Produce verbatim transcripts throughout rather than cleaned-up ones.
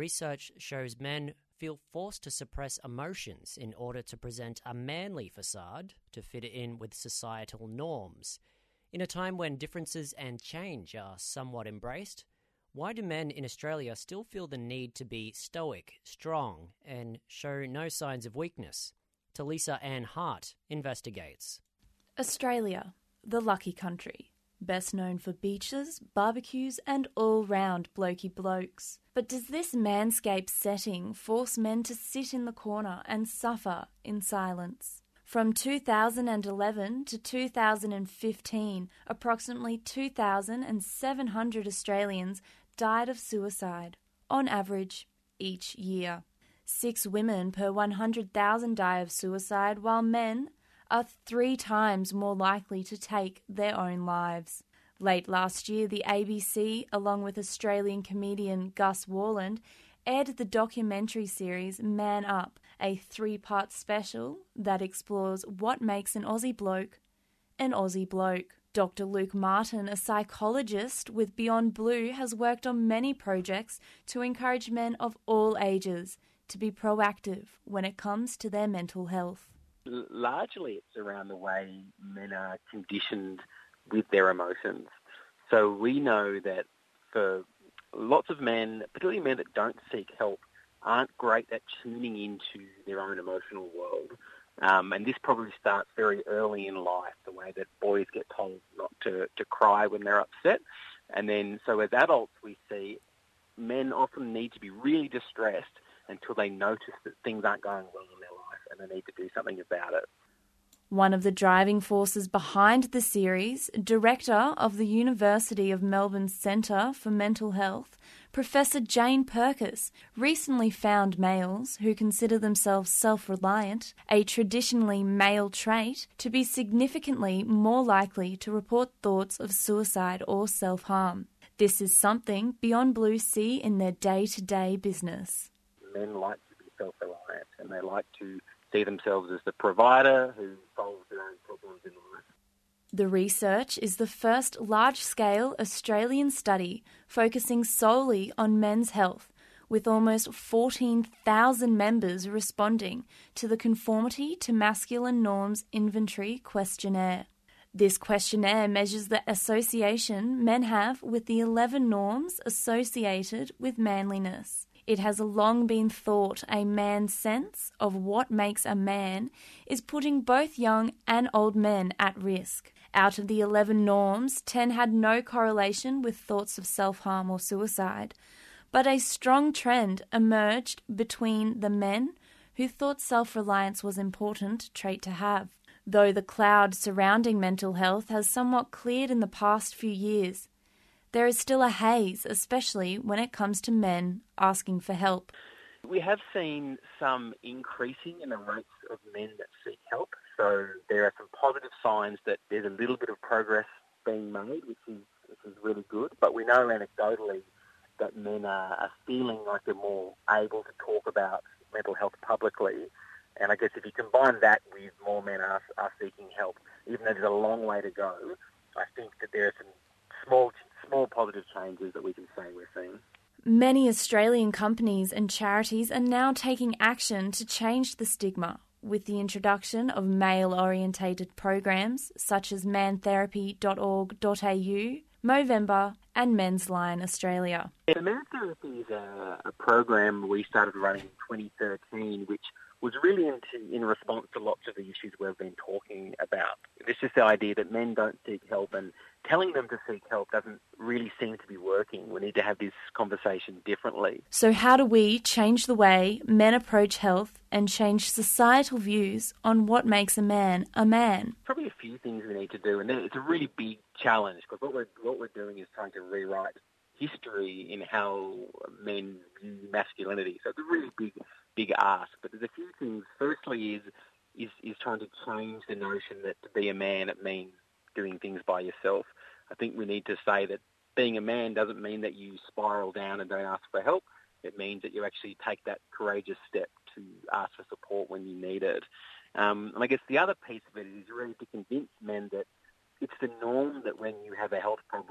research shows men feel forced to suppress emotions in order to present a manly facade to fit in with societal norms. In a time when differences and change are somewhat embraced, why do men in Australia still feel the need to be stoic, strong, and show no signs of weakness? Talisa Ann Hart investigates. Australia, the lucky country, best known for beaches, barbecues, and all-round blokey blokes. But does this manscape setting force men to sit in the corner and suffer in silence? From two thousand eleven to two thousand fifteen, approximately two thousand seven hundred Australians died of suicide, on average, each year. Six women per one hundred thousand die of suicide, while men are three times more likely to take their own lives. Late last year, the A B C, along with Australian comedian Gus Worland, aired the documentary series Man Up, a three-part special that explores what makes an Aussie bloke an Aussie bloke. Doctor Luke Martin, a psychologist with Beyond Blue, has worked on many projects to encourage men of all ages to be proactive when it comes to their mental health. Largely it's around the way men are conditioned with their emotions. So we know that for lots of men, particularly men that don't seek help, aren't great at tuning into their own emotional world. Um, and this probably starts very early in life, the way that boys get told not to, to cry when they're upset. And then, so as adults, we see men often need to be really distressed until they notice that things aren't going well in their life and they need to do something about it. One of the driving forces behind the series, director of the University of Melbourne's Centre for Mental Health, Professor Jane Purkis, recently found males who consider themselves self-reliant, a traditionally male trait, to be significantly more likely to report thoughts of suicide or self-harm. This is something Beyond Blue see in their day-to-day business. Men like to be self-reliant and they like to see themselves as the provider who solves their own problems in life. The research is the first large-scale Australian study focusing solely on men's health, with almost fourteen thousand members responding to the Conformity to Masculine Norms Inventory questionnaire. This questionnaire measures the association men have with the eleven norms associated with manliness. It has long been thought a man's sense of what makes a man is putting both young and old men at risk. Out of the eleven norms, ten had no correlation with thoughts of self-harm or suicide, but a strong trend emerged between the men who thought self-reliance was an important trait to have. Though the cloud surrounding mental health has somewhat cleared in the past few years, there is still a haze, especially when it comes to men asking for help. We have seen some increasing in the rates of men that seek help. So there are some positive signs that there's a little bit of progress being made, which is, which is really good. But we know anecdotally that men are, are feeling like they're more able to talk about mental health publicly. And I guess if you combine that with more men are, are seeking help, even though there's a long way to go, I think that there are some small small positive changes that we can say we're seeing. Many Australian companies and charities are now taking action to change the stigma with the introduction of male-orientated programs such as man therapy dot org dot a u, Movember and Men's Line Australia. Yeah, Man Therapy is a, a program we started running in twenty thirteen, which was really into, in response to lots of the issues we've been talking about. It's just the idea that men don't seek help, and telling them to seek help doesn't really seem to be working. We need to have this conversation differently. So how do we change the way men approach health and change societal views on what makes a man a man? Probably a few things we need to do, and it's a really big challenge, because what we're, what we're doing is trying to rewrite history in how men view masculinity. So it's a really big, big ask. But there's a few things. Firstly is, is, is trying to change the notion that to be a man, it means doing things by yourself. I think we need to say that being a man doesn't mean that you spiral down and don't ask for help. It means that you actually take that courageous step to ask for support when you need it. Um, and I guess the other piece of it is really to convince men that it's the norm that when you have a health problem, you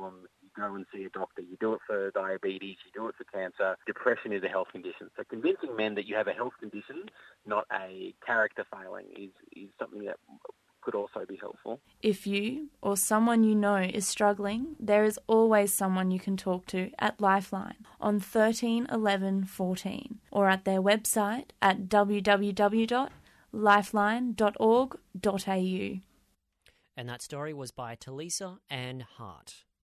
you go and see a doctor. You do it for diabetes, you do it for cancer. Depression is a health condition. So convincing men that you have a health condition, not a character failing, is, is something that could also be helpful. If you or someone you know is struggling, there is always someone you can talk to at Lifeline on thirteen eleven fourteen or at their website at w w w dot lifeline dot org dot a u. And that story was by Talisa Ann Hart.